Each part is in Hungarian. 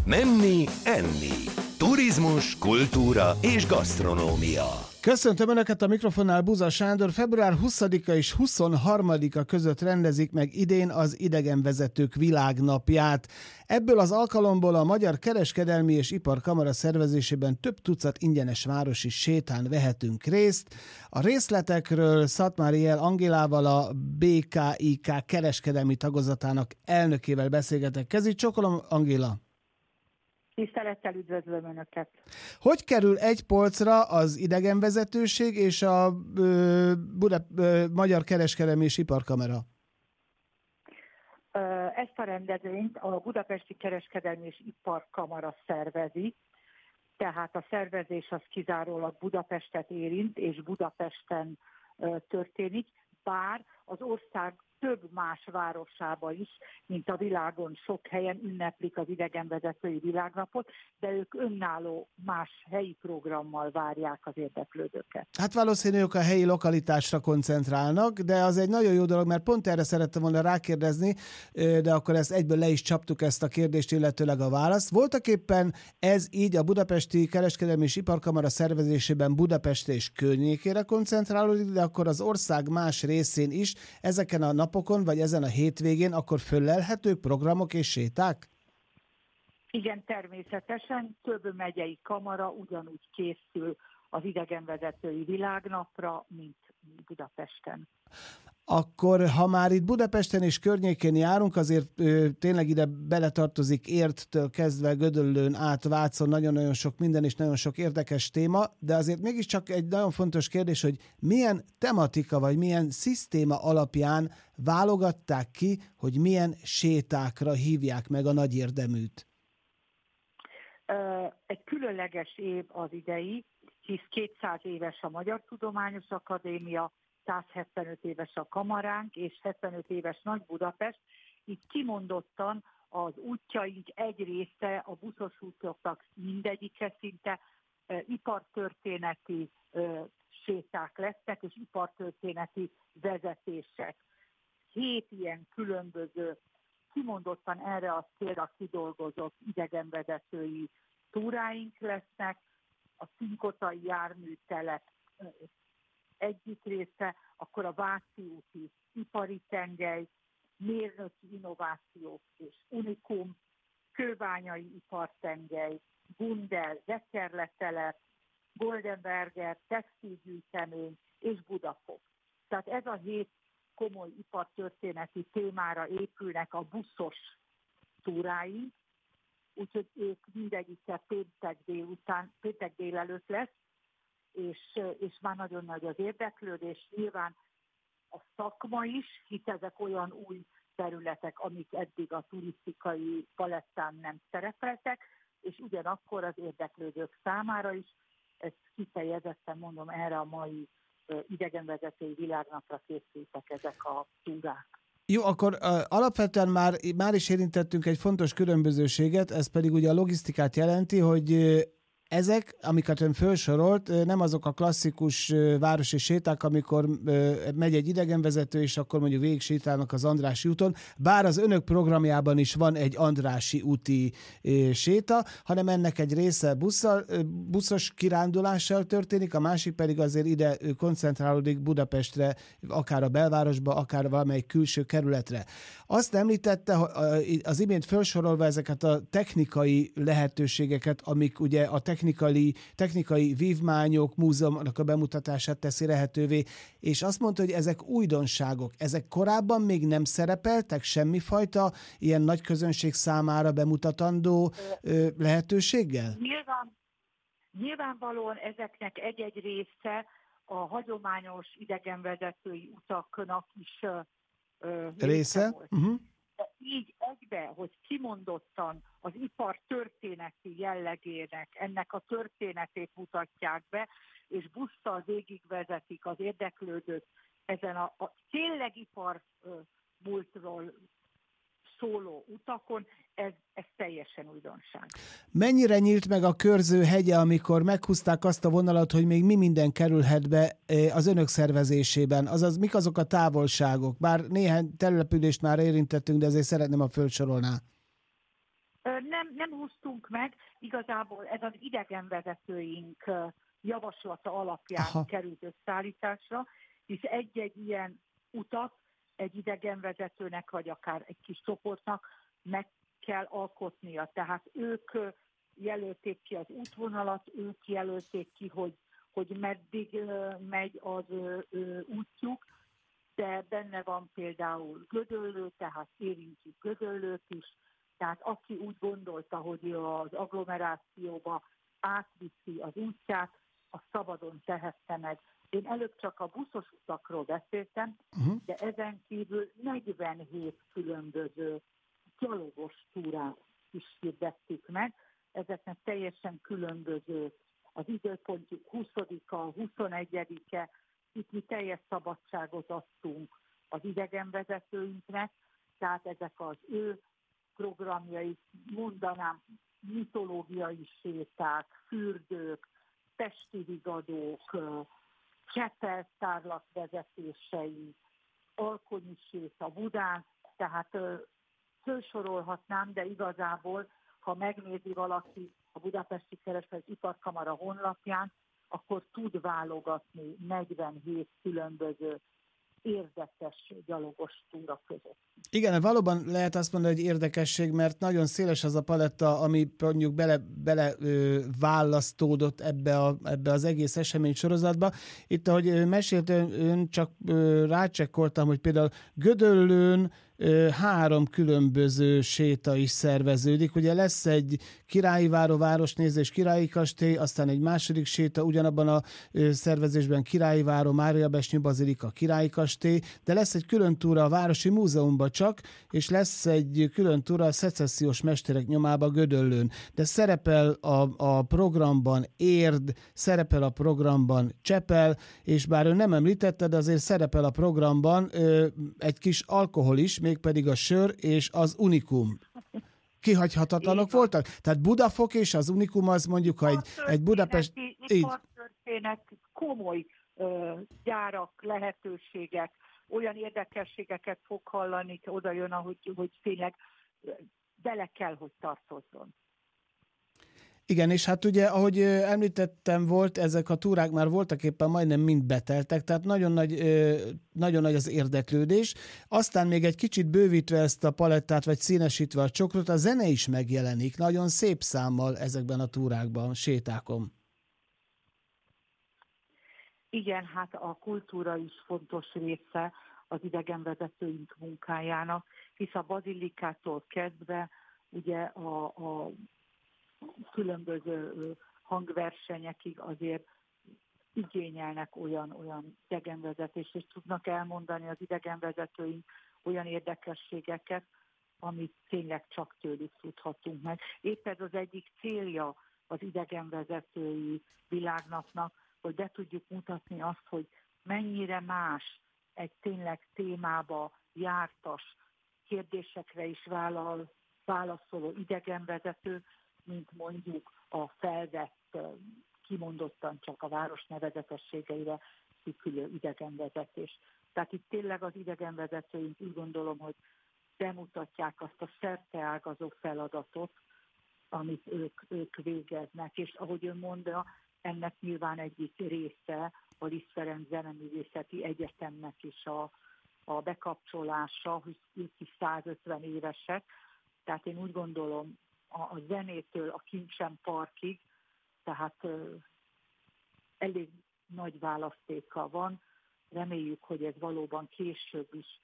Menni, enni. Turizmus, kultúra és gasztronómia. Köszöntöm Önöket, a mikrofonnál Buza Sándor. Február 20-a és 23-a között rendezik meg idén az Idegenvezetők Világnapját. Ebből az alkalomból a Magyar Kereskedelmi és Iparkamara szervezésében több tucat ingyenes városi sétán vehetünk részt. A részletekről Szatmári Jel Angélával, a BKIK kereskedelmi tagozatának elnökével beszélgetek. Kezit csokolom, Angéla! Tisztelettel üdvözlöm Önöket! Hogy kerül egy polcra az idegenvezetőség és a Magyar Kereskedelmi és Iparkamera? Ezt a rendezvényt a Budapesti Kereskedelmi és Iparkamara szervezi, tehát a szervezés az kizárólag Budapestet érint, és Budapesten történik, bár az ország több más városába is, mint a világon sok helyen ünneplik az idegenvezetői világnapot, de ők önálló más helyi programmal várják az érdeklődőket. Hát valószínűleg ők a helyi lokalitásra koncentrálnak, de az egy nagyon jó dolog, mert pont erre szerettem volna rákérdezni, de akkor ezt egyből le is csaptuk ezt a kérdést, illetőleg a választ. Voltak éppen ez így a Budapesti Kereskedelmi és Iparkamara szervezésében Budapest és környékére koncentrálódik, de akkor az ország más részén is ezeken a napokon, vagy ezen a hétvégén akkor föllelhetők programok és séták? Igen, természetesen több megyei kamara ugyanúgy készül az idegenvezetői világnapra, mint Budapesten. Akkor, ha már itt Budapesten és környékén járunk, azért tényleg ide beletartozik Érttől kezdve Gödöllőn át Vácon nagyon-nagyon sok minden és nagyon sok érdekes téma, de azért mégiscsak egy nagyon fontos kérdés, hogy milyen tematika vagy milyen szisztéma alapján válogatták ki, hogy milyen sétákra hívják meg a nagy érdeműt? Egy különleges év az idei, hisz 200 éves a Magyar Tudományos Akadémia, 175 éves a kamaránk, és 75 éves Nagy Budapest. Itt kimondottan az útjaink egy része, a buszos útoknak mindegyike szinte ipartörténeti séták lesznek, és ipartörténeti vezetések. 7 ilyen különböző, kimondottan erre a célra kidolgozott idegenvezetői túráink lesznek. A Szinkotai járműtelep egyik része, akkor a Váci úti ipari tengely, mérnöki innovációk és unikum, kőbányai ipartengely, Gundel, Zekerletelep, Goldenberger, textilgyűjtemény és Budapok. Tehát ez a 7 komoly ipartörténeti témára épülnek a buszos túráink, úgyhogy ők mindegyike péntek délelőtt lesz, és már nagyon nagy az érdeklődés. Nyilván a szakma is, hisz ezek olyan új területek, amik eddig a turisztikai palettán nem szerepeltek, és ugyanakkor az érdeklődők számára is, ezt kifejezetten mondom, erre a mai idegenvezetői világnapra készültek ezek a túrák. Jó, akkor alapvetően már is érintettünk egy fontos különbözőséget, ez pedig ugye a logisztikát jelenti, hogy ezek, amiket ön felsorolt, nem azok a klasszikus városi séták, amikor megy egy idegenvezető, és akkor mondjuk végig sétálnak az Andrássy úton, bár az önök programjában is van egy Andrássy úti séta, hanem ennek egy része buszos kirándulással történik, a másik pedig azért ide koncentrálódik Budapestre, akár a belvárosba, akár valamelyik külső kerületre. Azt említette, az imént felsorolva ezeket a technikai lehetőségeket, amik ugye a technikai vívmányok múzeumnak a bemutatását teszi lehetővé, és azt mondta, hogy ezek újdonságok. Ezek korábban még nem szerepeltek semmifajta ilyen nagy közönség számára bemutatandó lehetőséggel? Nyilvánvalóan ezeknek egy-egy része a hagyományos idegenvezetői utaknak is része volt. Uh-huh. De így egybe, hogy kimondottan az ipar történeti jellegének, ennek a történetét mutatják be, és busszal végigvezetik az érdeklődőt ezen a tényleg ipar múltról szóló utakon, ez teljesen újdonság. Mennyire nyílt meg a Körző hegye, amikor meghúzták azt a vonalat, hogy még mi minden kerülhet be az önök szervezésében? Azaz, mik azok a távolságok? Bár néhány települést már érintettünk, de azért szeretném, a fölsorolná. Nem húztunk meg, igazából ez az idegenvezetőink javaslata alapján került összeállításra, hisz egy-egy ilyen utat egy idegenvezetőnek, vagy akár egy kis csoportnak meg kell alkotnia. Tehát ők jelölték ki az útvonalat, ők jelölték ki, hogy meddig megy az útjuk, de benne van például Gödöllő, tehát érintjük Gödöllőt is, tehát aki úgy gondolta, hogy az agglomerációba átviszi az útját, az szabadon tehette meg. Én előbb csak a buszos utakról beszéltem, de ezen kívül 47 különböző gyalogos túrát is hirdettük meg. Ezeknek teljesen különböző az időpontjuk 20-a, 21-e. Itt mi teljes szabadságot adtunk az idegenvezetőinknek, tehát ezek az ő programjai, mondanám, mitológiai séták, fürdők, pesti vigadók, csepeltárlat vezetései, alkonyi séta Budán, tehát fölsorolhatnám, de igazából, ha megnézi valaki a Budapesti Kereskedelmi Iparkamara honlapján, akkor tud válogatni 47 különböző érdekes gyalogos túra között. Igen, valóban lehet azt mondani, hogy érdekesség, mert nagyon széles az a paletta, ami mondjuk bele választódott ebbe az egész esemény sorozatba. Itt, ahogy mesélt ön, csak rácsekkoltam, hogy például Gödöllőn 3 különböző séta is szerveződik. Ugye lesz egy Királyi Váró városnézés, Királyi Kastély, aztán egy második séta, ugyanabban a szervezésben Királyi Váró, Máriabesnyi Bazilika, Királyi Kastély, de lesz egy külön túra a Városi Múzeumban csak, és lesz egy külön túra a szecessziós mesterek nyomába Gödöllőn. De szerepel a programban Érd, szerepel a programban Csepel, és bár ő nem említette, de azért szerepel a programban egy kis alkohol is, mégpedig a sör és az Unikum. Kihagyhatatlanok voltak? Tehát Budafok és az Unikum az mondjuk, ha egy Budapest... Ipartörténet, komoly gyárak, lehetőségek, olyan érdekességeket fog hallani, oda jön, hogy tényleg bele kell, hogy tartozzon. Igen, és hát ugye, ahogy említettem, ezek a túrák már voltak éppen majdnem mind beteltek, tehát nagyon nagy az érdeklődés. Aztán még egy kicsit bővítve ezt a palettát, vagy színesítve a csokrot, a zene is megjelenik nagyon szép számmal ezekben a túrákban, sétákon. Igen, hát a kultúra is fontos része az idegenvezetőink munkájának, hisz a bazilikától kezdve ugye a különböző hangversenyekig azért igényelnek olyan idegenvezetést, és tudnak elmondani az idegenvezetőink olyan érdekességeket, amit tényleg csak tőlük tudhatunk meg. Épp ez az egyik célja az idegenvezetői világnapnak, hogy be tudjuk mutatni azt, hogy mennyire más egy tényleg témába jártas, kérdésekre is válaszoló idegenvezető, mint mondjuk a felvett, kimondottan csak a város nevezetességeire szűkülő idegenvezetés. Tehát itt tényleg az idegenvezetőink úgy gondolom, hogy bemutatják azt a szerteágazó feladatot, amit ők végeznek. És ahogy ön mondja, ennek nyilván egyik része a Liszt Ferenc Zeneművészeti Egyetemnek is a bekapcsolása, hogy ők is 150 évesek. Tehát én úgy gondolom, a zenétől a Kincsen Parkig, tehát elég nagy választéka van. Reméljük, hogy ez valóban később is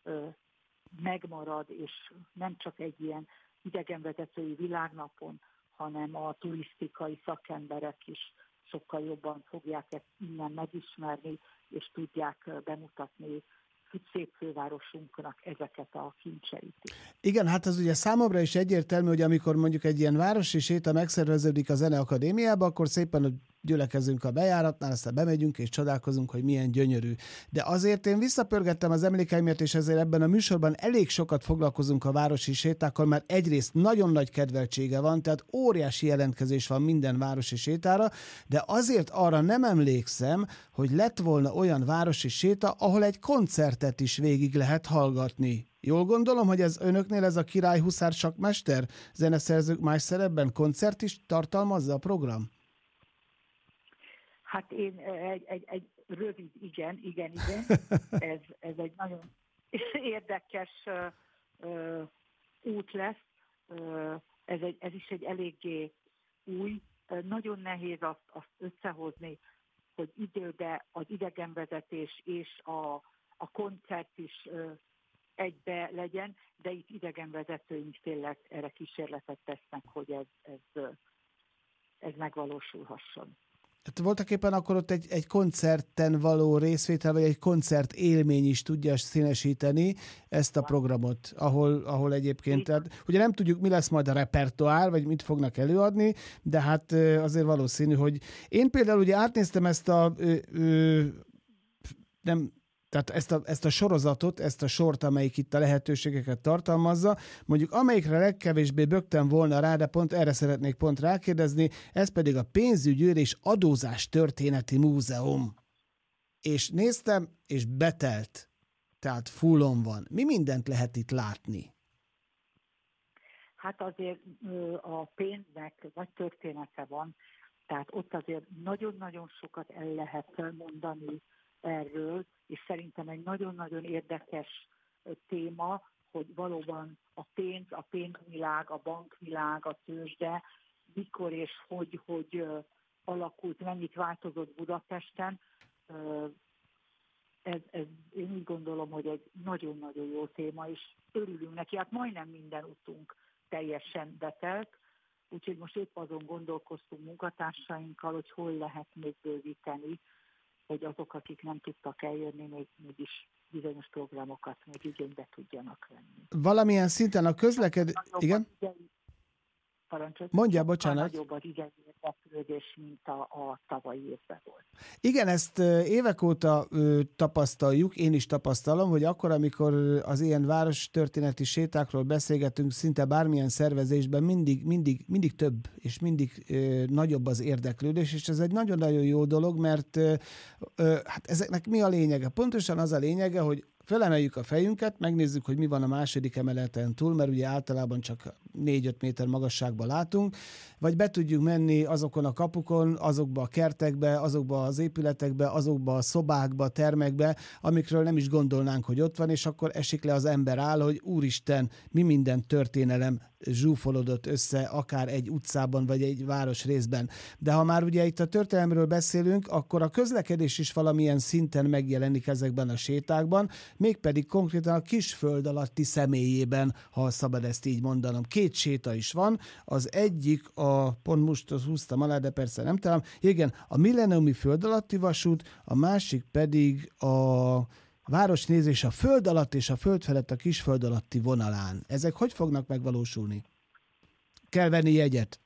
megmarad, és nem csak egy ilyen idegenvezetői világnapon, hanem a turisztikai szakemberek is sokkal jobban fogják ezt innen megismerni, és tudják bemutatni szép fővárosunknak ezeket a kincseit. Igen, hát az ugye számomra is egyértelmű, hogy amikor mondjuk egy ilyen városi séta megszerveződik a Zeneakadémiába, akkor szépen gyülekezünk a bejáratnál, aztán bemegyünk és csodálkozunk, hogy milyen gyönyörű. De azért én visszapörgettem az emlékeimért, és ezért ebben a műsorban elég sokat foglalkozunk a városi sétákkal, mert egyrészt nagyon nagy kedveltsége van, tehát óriási jelentkezés van minden városi sétára, de azért arra nem emlékszem, hogy lett volna olyan városi séta, ahol egy koncertet is végig lehet hallgatni. Jól gondolom, hogy ez önöknél ez a Király Huszár sakkmester zeneszerzők más szerepben koncert is tartalmazza a program? Hát én egy rövid igen. Ez egy nagyon érdekes út lesz. Ez is egy eléggé új. Nagyon nehéz azt összehozni, hogy időben az idegenvezetés és a koncert is egybe legyen, de itt idegenvezetőink tényleg erre kísérletet tesznek, hogy ez megvalósulhasson. Hát voltak éppen akkor ott egy koncerten való részvétel, vagy egy koncert élmény is tudja színesíteni ezt a programot, ahol egyébként, tehát, ugye nem tudjuk, mi lesz majd a repertoár, vagy mit fognak előadni, de hát azért valószínű, hogy én például ugye átnéztem ezt tehát ezt a sorozatot, ezt a sort, amelyik itt a lehetőségeket tartalmazza, mondjuk amelyikre legkevésbé böktem volna rá, de pont erre szeretnék pont rákérdezni, ez pedig a Pénzügyőr és Adózás Történeti Múzeum. És néztem, és betelt. Tehát fullon van. Mi mindent lehet itt látni? Hát azért a pénznek nagy története van, tehát ott azért nagyon-nagyon sokat el lehet mondani erről, és szerintem egy nagyon-nagyon érdekes téma, hogy valóban a pénzvilág, a bankvilág, a tőzsde, mikor és hogy alakult, mennyit változott Budapesten. Én úgy gondolom, hogy egy nagyon-nagyon jó téma, és örülünk neki. Hát majdnem minden utunk teljesen betelt, úgyhogy most épp azon gondolkoztunk munkatársainkkal, hogy hol lehet még bővíteni, hogy azok, akik nem tudtak eljönni, mégis bizonyos programokat még igénybe tudjanak venni. Valamilyen szinten a közlekedés... Igen? Mondja, bocsánat. Nagyobb az idei érdeklődés, mint a tavalyi évben volt. Igen, ezt évek óta tapasztaljuk, én is tapasztalom, hogy akkor, amikor az ilyen várostörténeti sétákról beszélgetünk, szinte bármilyen szervezésben mindig több, és mindig nagyobb az érdeklődés, és ez egy nagyon-nagyon jó dolog, mert hát ezeknek mi a lényege? Pontosan az a lényege, hogy felemeljük a fejünket, megnézzük, hogy mi van a második emeleten túl, mert ugye általában csak 4-5 méter magasságban látunk, vagy be tudjuk menni azokon a kapukon, azokba a kertekbe, azokba az épületekbe, azokba a szobákba, termekbe, amikről nem is gondolnánk, hogy ott van, és akkor esik le az ember áll, hogy úristen, mi minden történelem zsúfolodott össze, akár egy utcában, vagy egy városrészben. De ha már ugye itt a történelemről beszélünk, akkor a közlekedés is valamilyen szinten megjelenik ezekben a sétákban, mégpedig konkrétan a Kisföld alatti személyében, ha szabad ezt így mondanom. 2 séta is van, az egyik pont most húztam alá, de persze nem talán, igen, a Millenniumi Föld alatti vasút, a másik pedig a városnézés a föld alatt és a föld felett a Kisföld alatti vonalán. Ezek hogy fognak megvalósulni? Kell venni jegyet.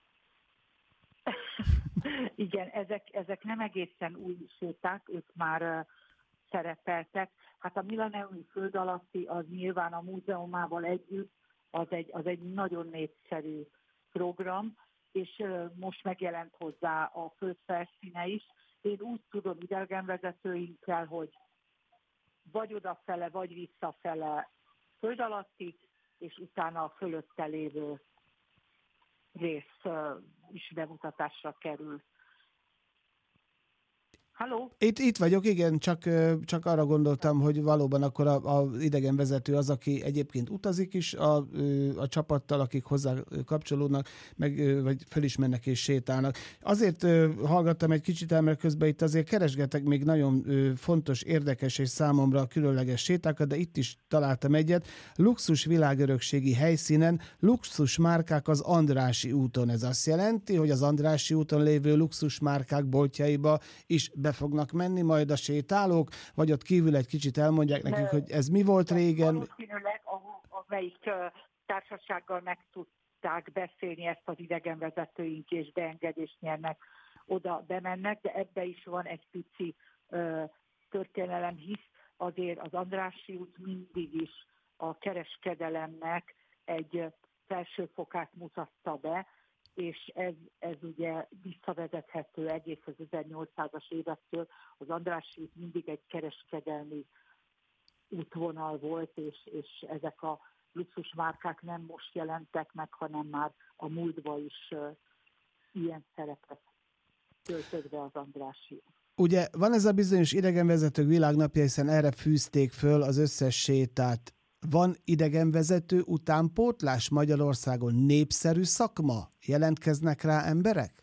Igen, ezek nem egészen új séták, ők már szerepeltek. Hát a Millenniumi Föld alatti az nyilván a múzeumával együtt az egy nagyon népszerű program, és most megjelent hozzá a föld felszíne is. Én úgy tudom idegenvezetőinkkel, hogy vagy odafele, vagy visszafele föld alatti, és utána a fölötte lévő rész is bemutatásra kerül. Halló? Itt vagyok, igen, csak arra gondoltam, hogy valóban akkor az idegenvezető az, aki egyébként utazik is a csapattal, akik hozzá kapcsolódnak, vagy fölismernek és sétálnak. Azért hallgattam egy kicsit el, mert közben itt azért keresgetek még nagyon fontos, érdekes és számomra különleges sétákat, de itt is találtam egyet. Luxus világörökségi helyszínen, luxus márkák az Andrássy úton. Ez azt jelenti, hogy az Andrássy úton lévő luxus márkák boltjaiba is be fognak menni majd a sétálók, vagy ott kívül egy kicsit elmondják nekünk, hogy ez mi volt régen. Valószínűleg amelyik társasággal meg tudták beszélni ezt az idegenvezetőink, és beengedést nyernek, oda bemennek, de ebbe is van egy pici történelem, hisz azért az Andrássy út mindig is a kereskedelemnek egy felsőfokát mutatta be, és ez ugye visszavezethető egész az 1800-as évektől. Az Andrássy út mindig egy kereskedelmi útvonal volt, és ezek a luxusmárkák nem most jelentek meg, hanem már a múltban is ilyen szerepet töltött be az Andrássy. Ugye van ez a bizonyos idegenvezetők világnapja, hiszen erre fűzték föl az összes sétát. Van idegenvezető utánpótlás Magyarországon? Népszerű szakma? Jelentkeznek rá emberek?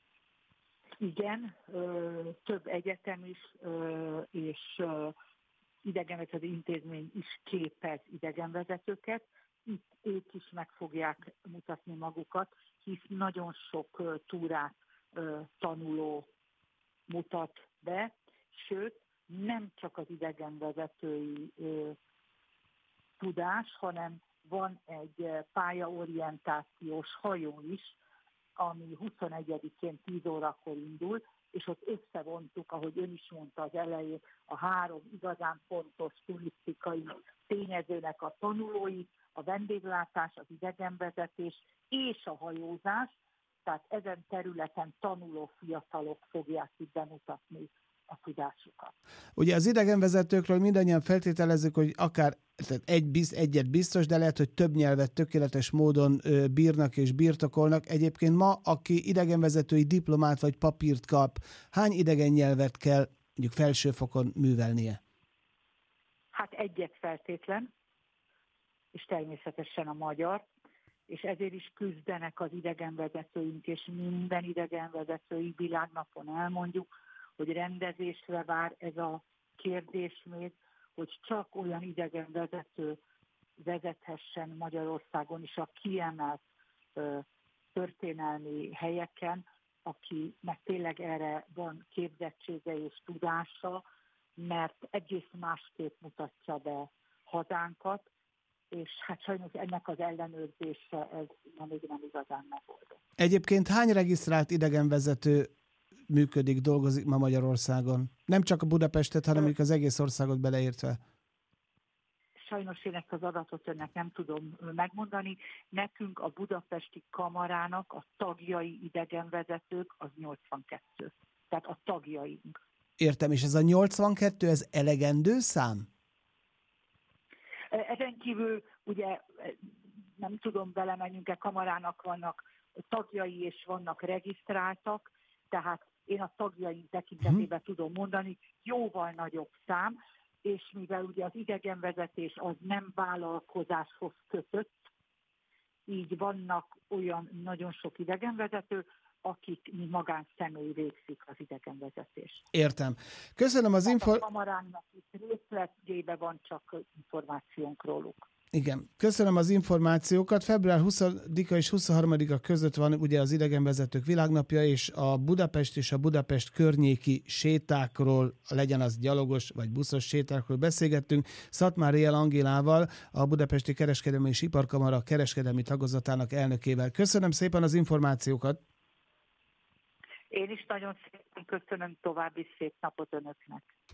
Igen, több egyetem is, és idegenvezető intézmény is képez idegenvezetőket. Itt ők is meg fogják mutatni magukat, hisz nagyon sok túrát tanuló mutat be, sőt, nem csak az idegenvezetői tudás, hanem van egy pályaorientációs hajó is, ami 21-én 10 órakor indul, és ott összevontuk, ahogy ön is mondta az elején, a 3 igazán fontos turisztikai tényezőnek a tanulói, a vendéglátás, az idegenvezetés és a hajózás, tehát ezen területen tanuló fiatalok fogják itt bemutatni a tudásukat. Ugye az idegenvezetőkről mindannyian feltételezzük, hogy akár egyet biztos, de lehet, hogy több nyelvet tökéletes módon bírnak és birtokolnak. Egyébként ma, aki idegenvezetői diplomát vagy papírt kap, hány idegen nyelvet kell mondjuk felsőfokon művelnie? Hát egyet feltétlen, és természetesen a magyar, és ezért is küzdenek az idegenvezetőink, és minden idegenvezetői világnapon elmondjuk, hogy rendezésre vár ez a kérdés még, hogy csak olyan idegenvezető vezethessen Magyarországon is a kiemelt történelmi helyeken, akinek tényleg erre van képzettsége és tudása, mert egész másképp mutatja be hazánkat, és hát sajnos ennek az ellenőrzése ez még nem igazán megoldott. Egyébként hány regisztrált idegenvezető működik, dolgozik ma Magyarországon? Nem csak a Budapestet, hanem az egész országot beleértve. Sajnos én ezt az adatot önnek nem tudom megmondani. Nekünk a budapesti kamarának a tagjai idegenvezetők az 82. Tehát a tagjaink. Értem, és ez a 82, ez elegendő szám? Ezen kívül ugye nem tudom, belemenjünk-e, kamarának vannak tagjai és vannak regisztráltak, tehát én a tagjaink tekintetében tudom mondani, jóval nagyobb szám, és mivel ugye az idegenvezetés az nem vállalkozáshoz kötött, így vannak olyan nagyon sok idegenvezető, akik mi magánszemély végzik az idegenvezetést. Értem. Köszönöm az A kamarának itt részletjében van csak információnk róluk. Igen. Köszönöm az információkat. Február 20-a és 23-a között van ugye az idegenvezetők világnapja, és a Budapest és a Budapest környéki sétákról, legyen az gyalogos vagy buszos sétákról beszélgettünk. Szatmáriel Angélával, a Budapesti Kereskedelmi és Iparkamara kereskedelmi tagozatának elnökével. Köszönöm szépen az információkat. Én is nagyon szépen köszönöm, további szép napot önöknek.